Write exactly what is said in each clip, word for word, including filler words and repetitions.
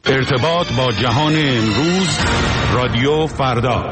ارتباط با جهان امروز، رادیو فردا.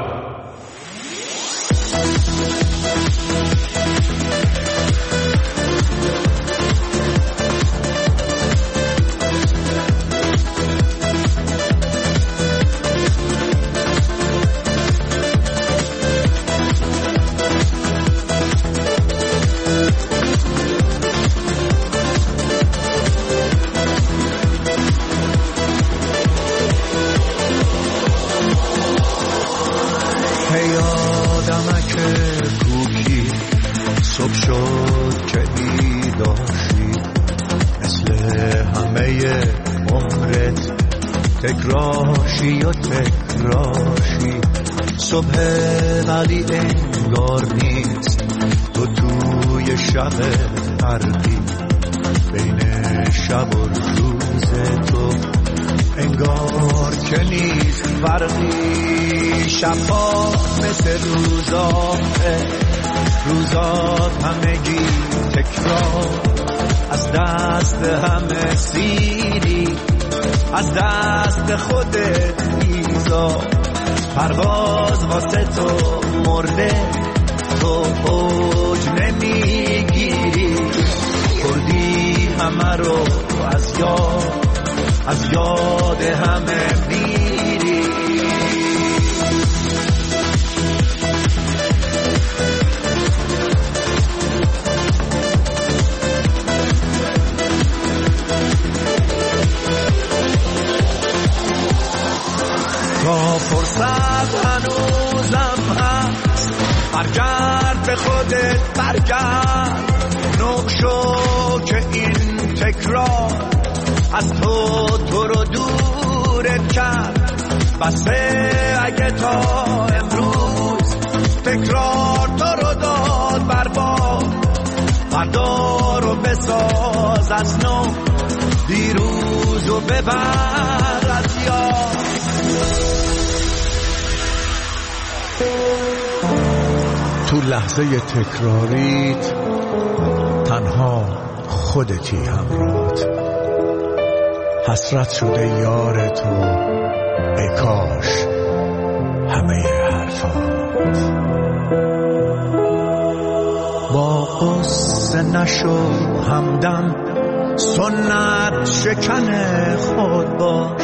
تکراشی و تکراشی صبح ولی انگار نیست، تو توی شب غربی بین شب و روز تو انگار که نیست فرقی. شبات مثل روزاته، روزات همگی تکرار، از دست همه سیری، از دست خودت ایزا. پرواز واسه تو مرده، تو اوج نمیگیری، کردی همه رو از یاد، از یاد همه میری. تا فرصت هنوزم هست، برگرد به خودت، برگرد نقشو که این تکرار از تو تو رو دورت کرد. بسه اگه تا امروز تکرار تو رو داد برباد، فردا رو بساز از نو، دیروز رو ببر از یاد. تو لحظه تکراریت تنها خودتی همراهت، حسرت شده یار تو ای کاش همه حرفات. با قصه نشو همدم، سنت شکن خود باش،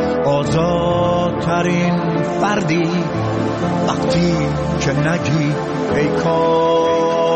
آزادترین فردی وقتی که نگی ای کاش.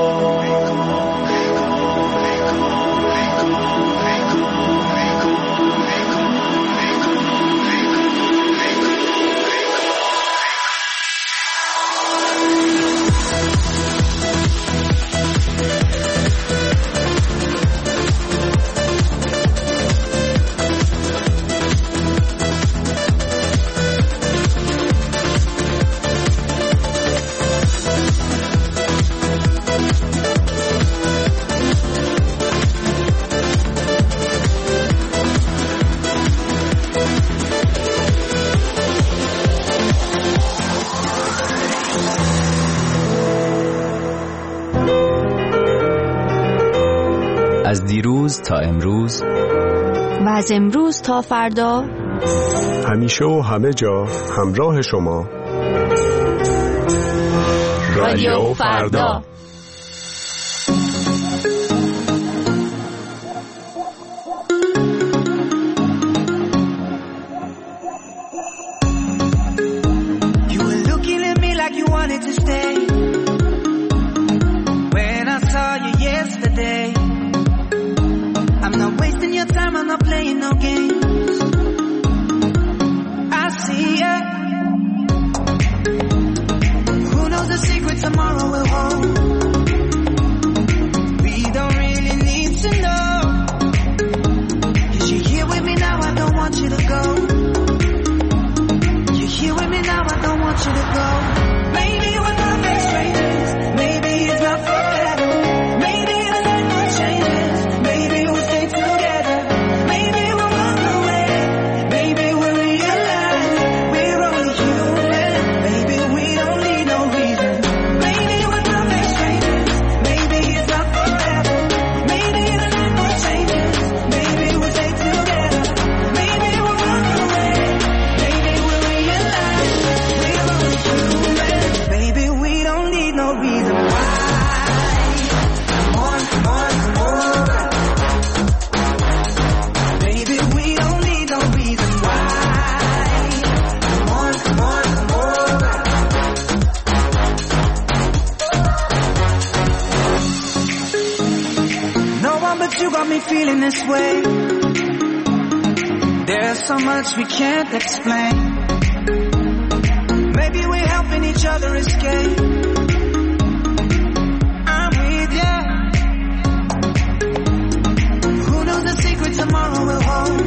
از دیروز تا امروز و از امروز تا فردا، همیشه و همه جا همراه شما، رادیو فردا. feeling this way. There's so much we can't explain. Maybe we're helping each other escape. I'm with ya. Who knows the secret tomorrow will hold?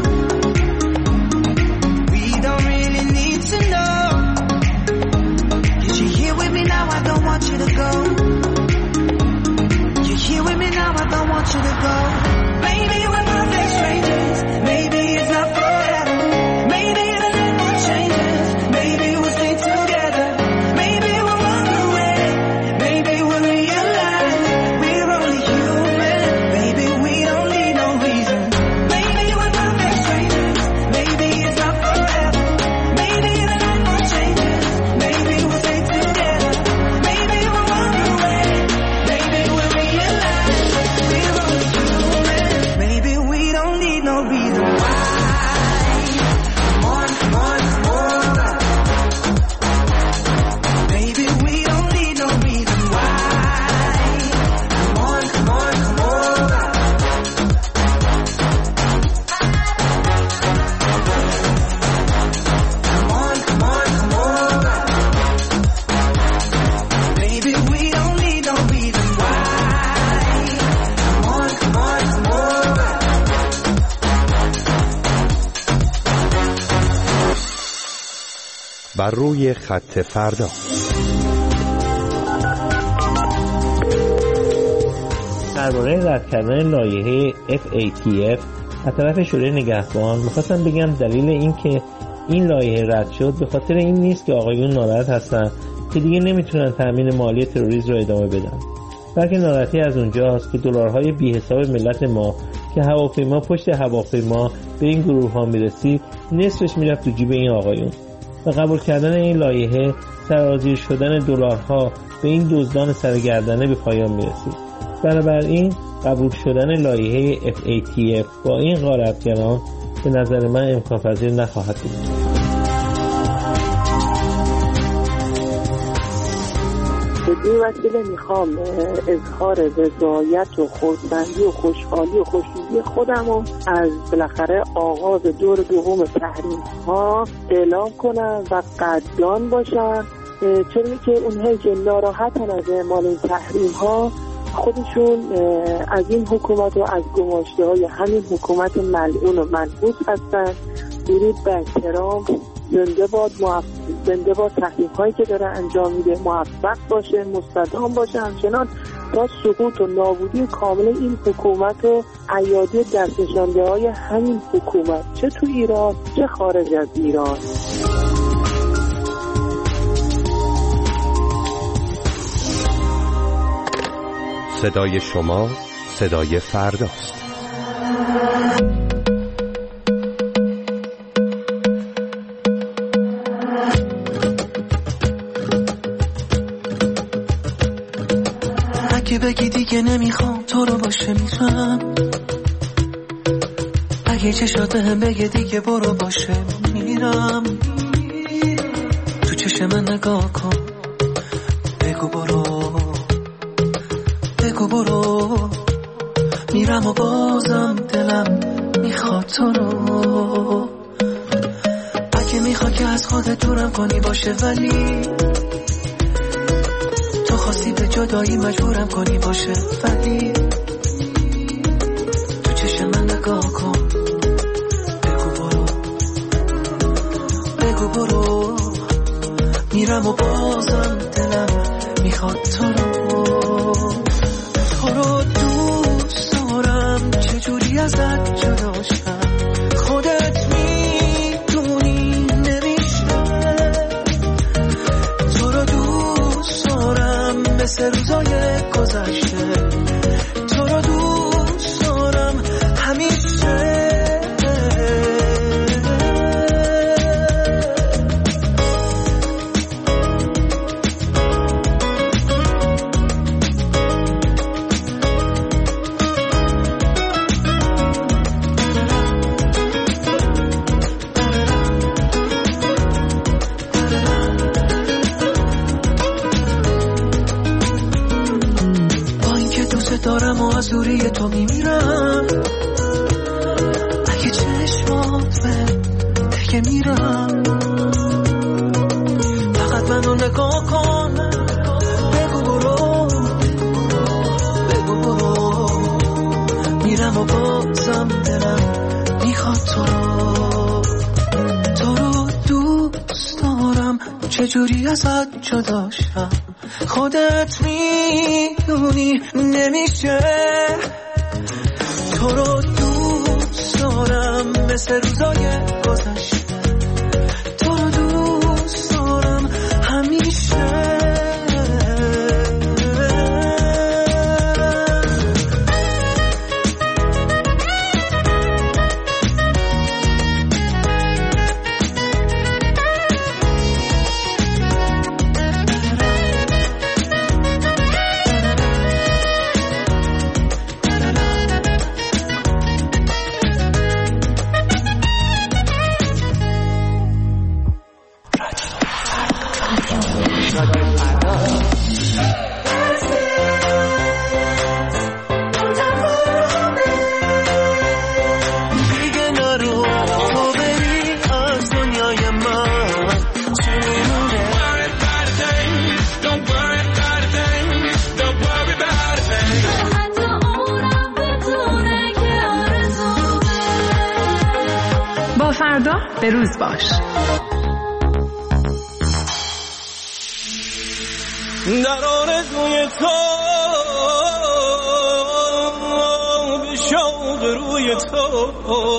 We don't really need to know. Cause you're here with me now, I don't want you to go. You're here with me now, I don't want you to go. Maybe we're perfect strangers. Maybe it's not forever. Maybe the night will changes. Maybe we'll stay together. Maybe we'll run away. Maybe we'll realize we're only human. Maybe we don't need no reason. Maybe we're perfect strangers. Maybe it's not forever. Maybe the night will changes. Maybe we'll stay together. Maybe we'll run away. Maybe we'll realize we're only human. Maybe we don't need no reason why. Come on, come on, come over. Maybe we don't need no reason why. Come on, come on, come over. Come on, come on, come over. Maybe we don't need no reason why. Come on, come on, come over. بر روی خط فردا. درباره رد کردن لایحه اف ای تی اف از طرف شورای نگهبان می‌خواستم بگم دلیل این که این لایحه رد شد به خاطر این نیست که آقایون ناراحت هستن که دیگه نمیتونن تامین مالی تروریسم رو ادامه بدن، بلکه ناراحتی از اونجاست که دلارهای بی‌حساب ملت ما که هواپیما پشت هواپیما به این گروه ها میرسید نصفش میرفت تو جیب این آقایون. و قبول کردن این لایحه سرازیر شدن دلارها به این دزدان سرگردنه به پایان میرسید. بنابراین قبول شدن لایحه اف ای تی اف با این غارتگران به نظر من امکان پذیر نخواهد بود. به این وسیله میخوام اظهار رضایت و خودبندی و خوشحالی و خوشنودی خودم رو از بالاخره آغاز دور دوم تحریم ها اعلام کنم و قدردان باشم، چون که اونهایی که ناراحتن از اعمال این تحریم ها خودشون از این حکومت و از گماشته های همین حکومت ملعون و منحوس هستن. درود به احترام، زنده باد موفق، زنده باد تحریم هایی که داره انجام میده، موفق باشه، مستدام باشه، همچنان تا سقوط و نابودی کامل این حکومت و ایادی دست نشانده های همین حکومت، چه تو ایران چه خارج از ایران. صدای شما صدای فرداست. اگه بگی دیگه نمیخوام تو رو باشه میرم، اگه چشات هم بگه دیگه برو باشه میرم، تو چشم من نگاه کن بگو برو بگو برو، میرم و بازم دلم میخواد تو رو. اگه میخواد که از خودت دورم کنی باشه، ولی تو خواستی به جدایی مجبورم کنی باشه، ولی تو چشم من نگاه کن بگو برو بگو برو، میرم و بازم دلم میخواد تو رو. تو رو دوست دارم چجوری ازت جدا شم، خودت میدونی نمیشه. تو رو دوست دارم مثل روزای گذشته، تو رو دوست دارم همیشه. دارم و از دوری تو میمیرم، نمیرم، فقط منو نگاه کن، بگو برو بگو برو، میرم و بازم دلم میخواد تو رو، تو رو دوست دارم، چجوری ازت جداشم، خودت میدونی نمیشه، تو رو دوست دارم مثل روزای گذشته، تو رو دوست دارم همیشه. فردا به روز باش. در آرزوی تو به شوق روی تو،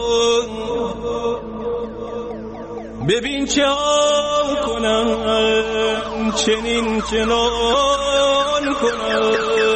ببین چه ها کنم، چنین چنان کنم،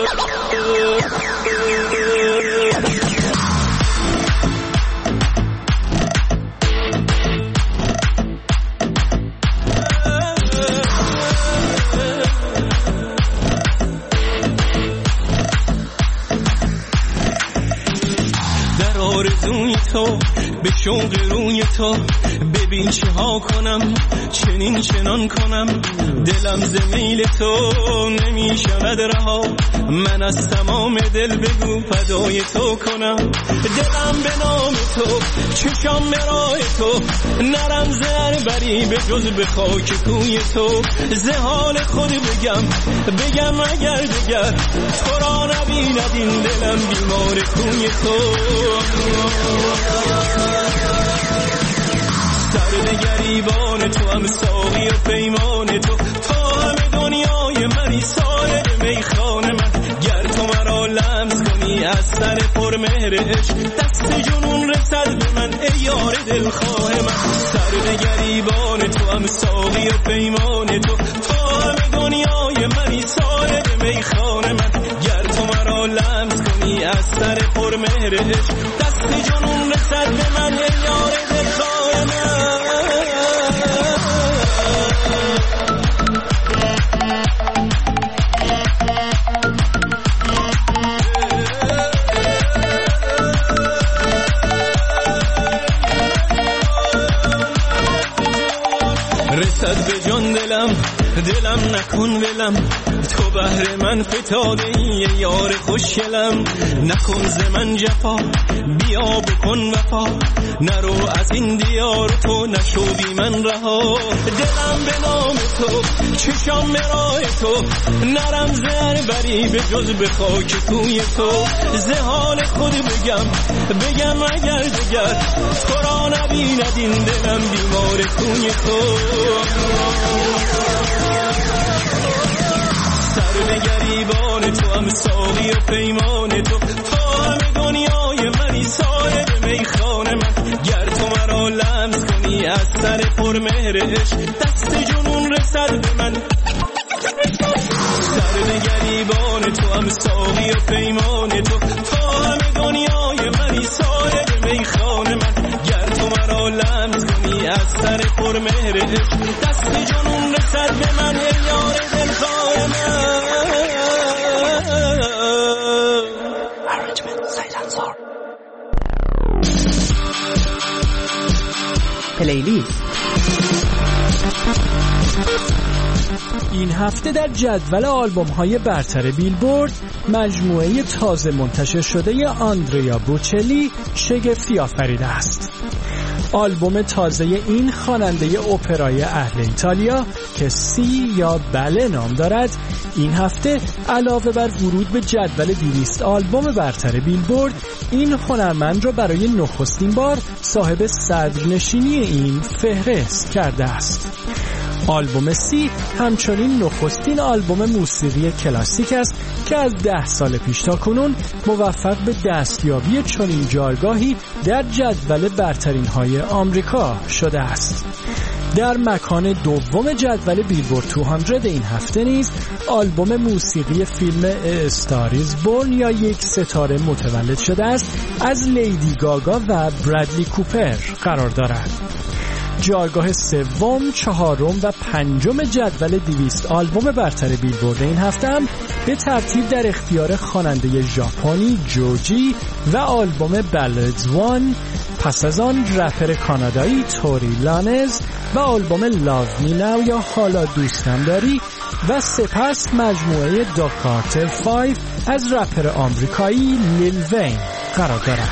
تو به شوق روی تو، ببین چه ها کنم، چنین چنان کنم، دلم ز میل تو نمیشود رها، من از تمام دل بگو فدای تو کنم، دلم به نام تو، چشام مرای تو، نرم زر بری به جز به خاک کوی تو، ز حال خود بگم بگم اگر دگر، تو را نبیند این دلم بیمار کوی تو، سر گریبان تو هم ساقی و پیمان تو، تا همه دنیای منی سایر میخانه من، گر تو مرا لمس کنی از سر پرمهر عشق، دست جنون رسد به من ای یار دلخواه من، سر گریبان تو هم ساقی و پیمان تو، تا همه دنیای منی سایر میخانه من، گر تو مرا لمس کنی از سر پرمهر عشق، دست جنون رسد به من ای یار دلخواه من. رسد به جان دلم، دلم نکن ولم، تو بهر من فتاده ای یار خوشگلم، نکن ز من جفا بیا بکن وفا، نرو از این دیار تو نشو بی من رها، دلم به نام تو، چشام مرای تو، نرم زر بری به جز به خاک کوی تو، ز حال خود بگم بگم اگر دگر، تو را نبیند این دلم بیمار کوی تو، سر به گریبان تو هم ساقی و پیمان تو، تا همه دنیای منی سایر میخانه من، گر تو مرا لمس کنی از سر پرمهر عشق، دست جنون رسد به من، سر به گریبان تو هم ساقی و پیمان تو، تا همه دنیای منی سایر میخانه من، گر تو مرا لمس کنی از سر پرمهر عشق، دست جنون رسد به من ای یار دلخواه من. پلیلیست این هفته در جدول آلبوم‌های برتر بیلبورد مجموعه تازه منتشر شده آندریا بوچلی شگفتی آفریده است. آلبوم تازه این خواننده اپرای اهل ایتالیا که سی یا بله نام دارد این هفته علاوه بر ورود به جدول دویست آلبوم برتر بیلبورد این هنرمند را برای نخستین بار صاحب صدرنشینی این فهرست کرده است. آلبوم سی همچنین نخستین آلبوم موسیقی کلاسیک است که از ده سال پیش تا کنون موفق به دستیابی چنین جایگاهی در جدول برترین های آمریکا شده است. در مکان دوم جدول بیلبورد دویست این هفته نیز آلبوم موسیقی فیلم استاریز بورن یا یک ستاره متولد شده است از لیدی گاگا و برادلی کوپر قرار دارد. جایگاه سوم، چهارم و پنجم جدول دویست آلبوم برتر بیلبورد این هفته هم به ترتیب در اختیار خواننده ژاپنی جوجی و آلبوم بلدز وان، پس از آن رپر کانادایی توری لانز و آلبوم لاو می ناو یا حالا دوستم داری و سپس مجموعه دا کارتر پنج از رپر آمریکایی لیل وین قرار دارد.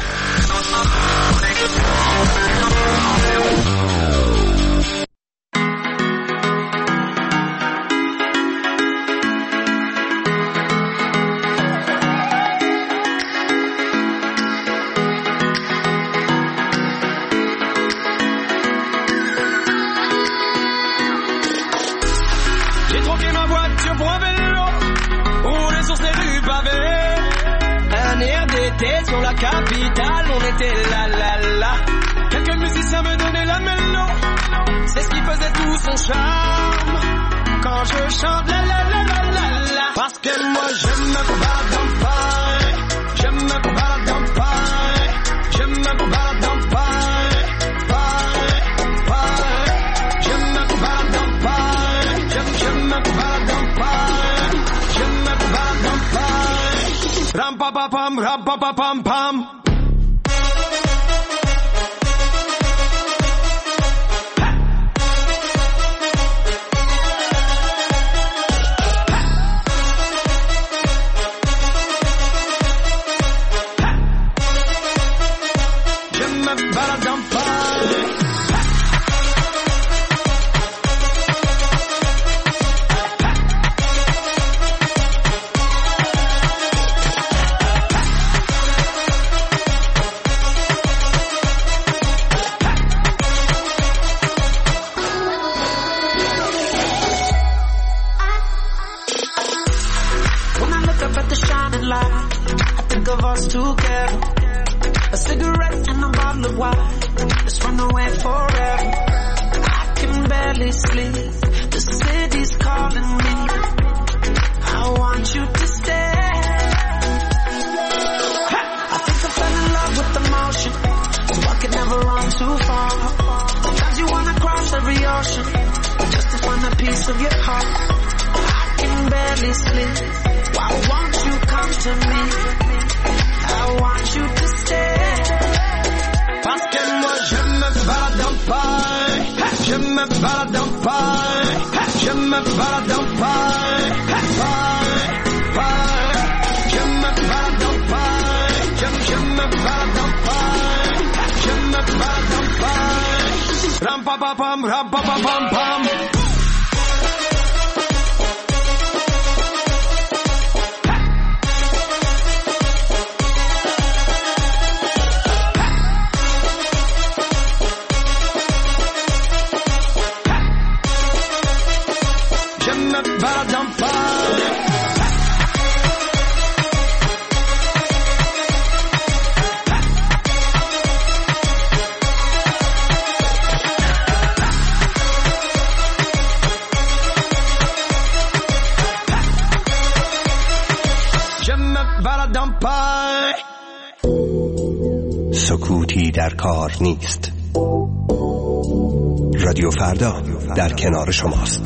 Sur la capitale, on était là, là, là. Quelques musiciens me donnaient la mélo. C'est ce qui faisait tout son charme. Quand je chante la, la, la, la, la, la. Parce que moi, j'aime me combattre dans Paris. J'aime me combattre dans Paris. J'aime me combattre dans Paris. Paris, Paris. J'aime me combattre dans Paris. J'aime, j'aime me combattre dans Paris. J'aime me combattre dans Paris. Ram pa pa pam, ram pa pa pam pam. J'aime me balade dans Paris. Together, a cigarette and a bottle of wine. Let's run away forever. I can barely sleep. The city's calling me. I want you to stay. I think I fell in love with the motion, so I could never run too far. Sometimes you wanna cross every ocean just to find a piece of your heart. I can barely sleep. Why won't you come to me? I want you to stay. Parce que moi je me balade dans Paris. Je me balade dans Paris. Je me balade dans Paris. Paris, Paris. Je me balade dans Paris. Je, je me balade dans Paris. Je me balade dans Paris. Ram pa pa pam, ram pa pa pam pam. سکوتی در کار نیست. رادیو فردا در کنار شماست.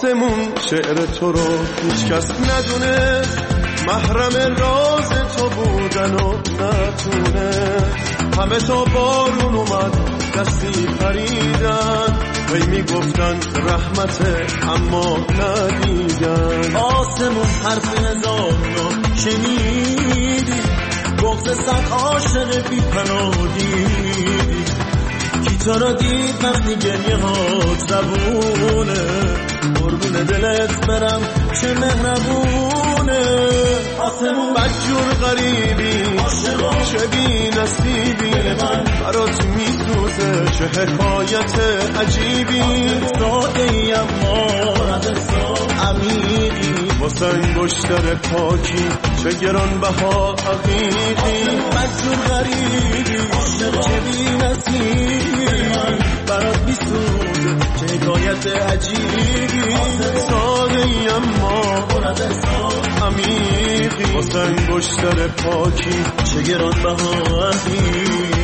آسمون شعر تو رو هیچ کس ندونه، محرم راز تو بودن و نتونه. همه تا بارون اومد دستی پریدن، هی میگفتن رحمته اما ندیدن. آسمون حرف هزار رو شنیدی، بغض صد عاشق بی پناه دیدی. کی تو رو دید وقتی گریه ها زبونه، قربون دلت برم چه مهربونه. آسمون بدجور غریبی چه بی نصیبی، برات میسوزه چه حکایت عجیبی. ساده ای اما عمیقی، واسه انگشتر پاکی چه گران بها عقیقی. بدجور غریبی چه بی نصیبی، برات میسوزه چه حکایت عجیبی. ساده ای اما عمیقی، واسه انگشتر پاکی چه گران بها عقیقی.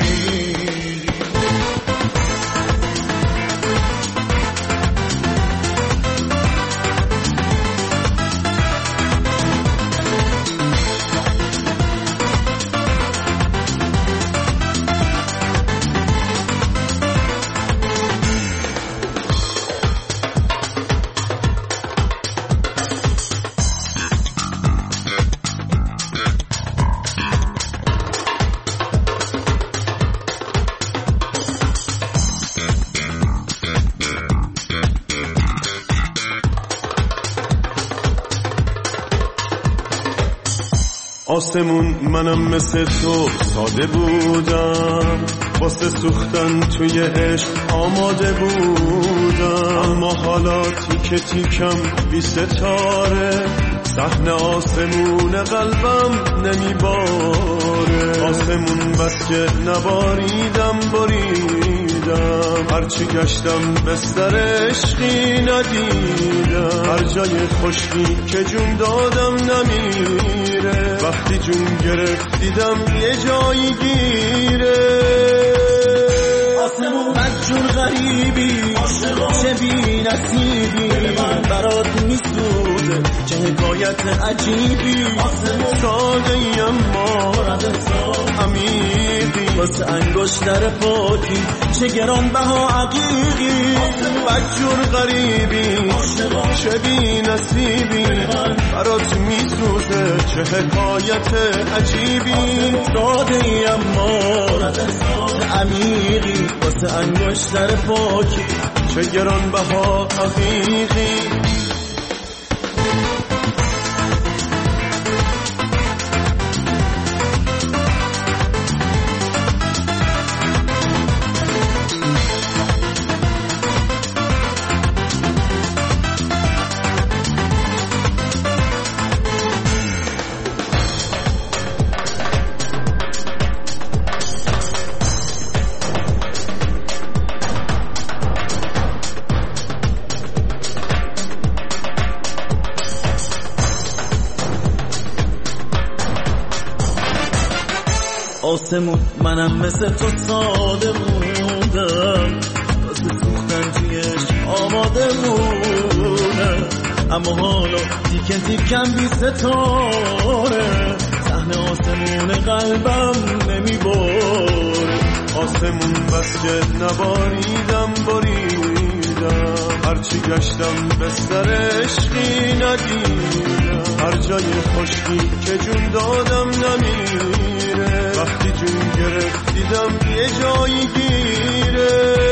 آسمون منم مثل تو ساده بودم، واسه سوختن توی عشق آماده بودم. اما حالا تیک تیکم بی ستاره، صحنه آسمون قلبم نمیباره. آسمون بس که نباریدم بریدم، هرچی گشتم بستر عشقی ندیدم. هر جای خشکی که جون دادم نمیره، وقتی جون گرفت دیدم یه جایی گیره. آسمون بدجور غریبی چه بی نصیبی، برات میسوزه چه حکایت عجیبی. ساده ای اما عمیقی، واسه انگشتر پاکی چه گران بها عقیقی. بدجور غریبی چه بی نصیبی، برات میسوزه چه حکایت عجیبی. ساده ای اما عمیقی، واسه انگشتر پاکی چه گران بها عقیقی. آسمون منم مثل تو ساده بودم، واسه سوختن تویش آماده بودم. اما حالا تیکن تیکن بی ستاره، صحنه آسمون قلبم نمیباره. آسمون بس که نباریدم بریدم، هرچی گشتم بستر عشقی ندیدم. هر جای خشکی که جون دادم نمیره، وقتی جون گرفت دیدم یه جایی گیره.